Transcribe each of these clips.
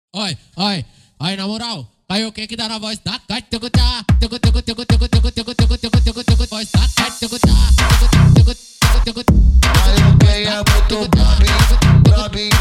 Oi, oi, aí na moral, caiu quem que dá na voz da Cai, voz da Caiu quem é muito brabinho.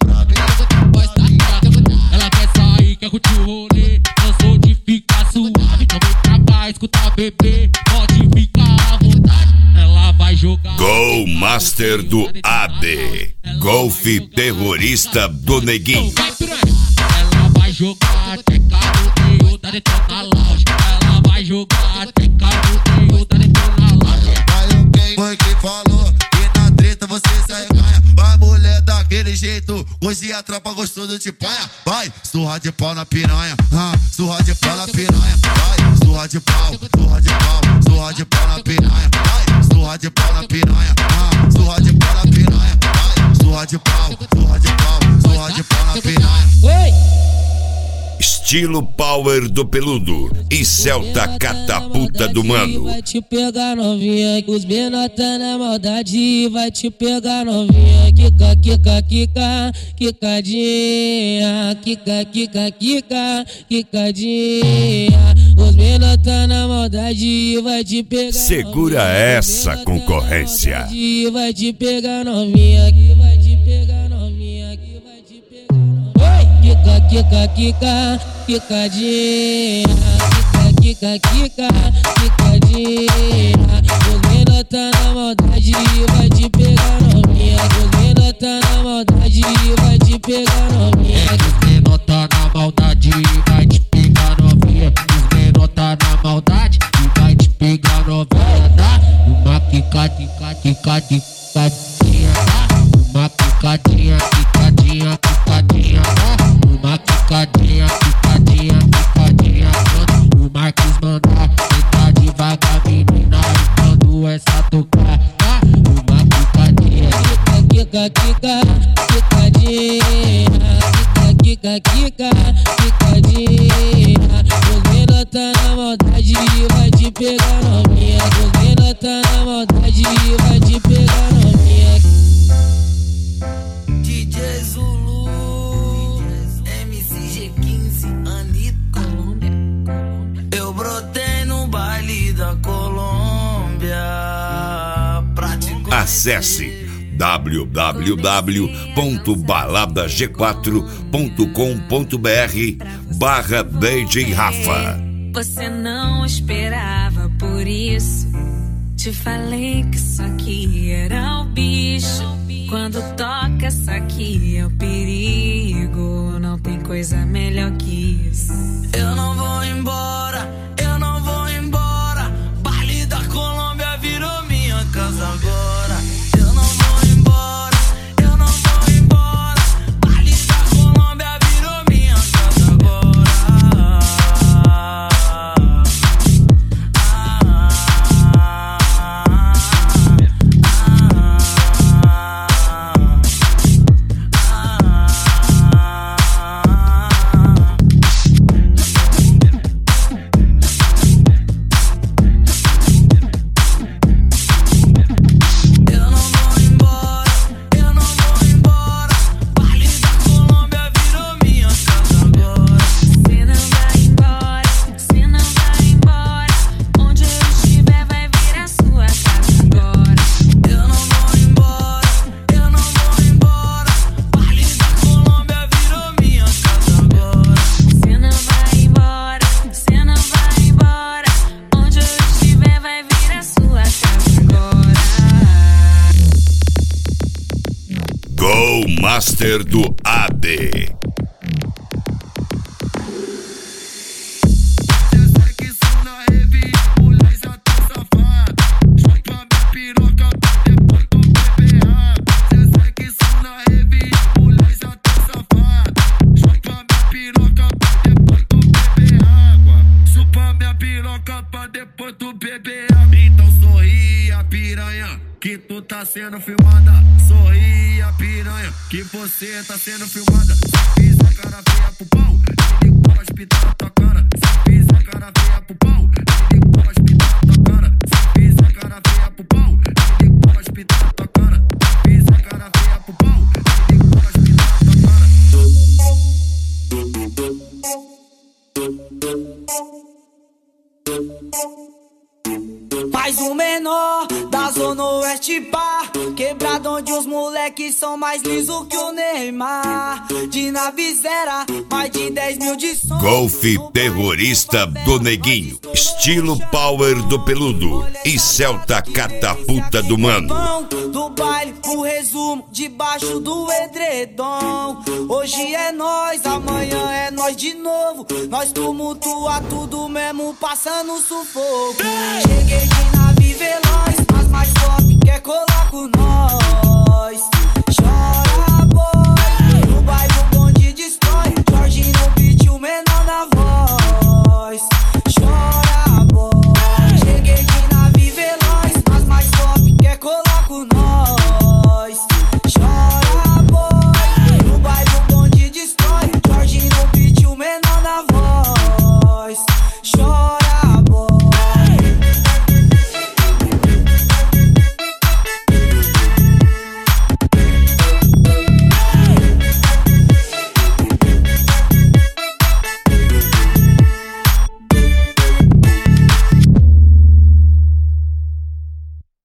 Ela quer sair, quer curtir o rolê, cansou de ficar suave, então vem pra cá, escuta bebê, pode ficar à vontade, ela vai jogar. Gol Master do AB, golfe terrorista do Neguinho. Ela vai jogar, teca no meio da detona lounge. Ela vai jogar, teca no meio da detona lounge. Caiu quem foi que falou que na treta você sai ganha. Vai mulher daquele jeito, hoje a tropa gostou do te paia. Vai, surra de pau na piranha, surra de pau na piranha. Vai, surra de pau, surra de pau, surra de pau na piranha. Vai, surra de pau na piranha, surra de pau na piranha. Vai, surra de pau, surra de pau, surra de pau na piranha. Estilo Power do Peludo e Celta Catapulta do Mano. Vai te pegar novinha, que os menota na maldade. Vai te pegar novinha, quica, quica, quica, quicadinha, quica, quica, quica, quicadinha. Os menota na maldade, vai te pegar. Segura essa concorrência. Vai te pegar novinha, que vai te pegar novinha, que vai te pegar novinha. Quica, quica, quica, quicadinha, quica, quica, quica, quicadinha. Os menota na maldade, vai te pegar novinha. Os menota na maldade, vai te pegar novinha. Os menota na maldade, vai te pegar novinha. Os menota na maldade, vai te pegar novinha. Dá uma quica, quica, quica, quicadinha. Dá uma quicadinha, quicadinha, quicadinha. Uma quicadinha, quicadinha, quicadinha. Quando o Marcos mandar, tenta devagar, menina. E quando essa tocar, tá? Uma quicadinha, Quica, quica, quicadinha, quica, quica, quicadinha. Os menota na maldade, vai te pegar novinha. Os menota na maldade, vai te pegar novinha. DJ Zulu, MCG15, Anitta. Eu brotei no baile da Colômbia. Acesse www.baladag4.com.br/DJ Rafa. Você não esperava por isso. Te falei que isso aqui era o bicho. Quando toca, isso aqui é o perigo. Não tem coisa melhor que isso. Eu não vou embora, eu não vou embora. Baile da Colômbia virou minha casa agora. Eu não vou embora, eu não vou embora. Baile da Colômbia virou minha casa agora. Gol Master do AB. Então sorria, piranha, que tu tá sendo filmada. Sorria, piranha, que você tá sendo filmada. Se fizer cara feia pro pau, ele cospe na tua cara. Se fizer cara feia pro pau, ele cospe na tua cara. Se fizer cara feia pro pau, ele cospe na tua cara. Se fizer cara feia pro pau, ele cospe na tua cara. o menor da Zona Oeste, pá. Quebrado onde os moleques são mais liso que o Neymar. De nave zero, mais de 10 mil de som. Golfe terrorista do Neguinho, estilo Power do Peludo e Celta Catapulta do Mano. Do baile, o resumo, debaixo do edredom. Hoje é nós, amanhã é nós de novo. Nós tumultua tudo mesmo, passando sufoco. Cheguei de nave veloz, mas mais top quer colar com nós.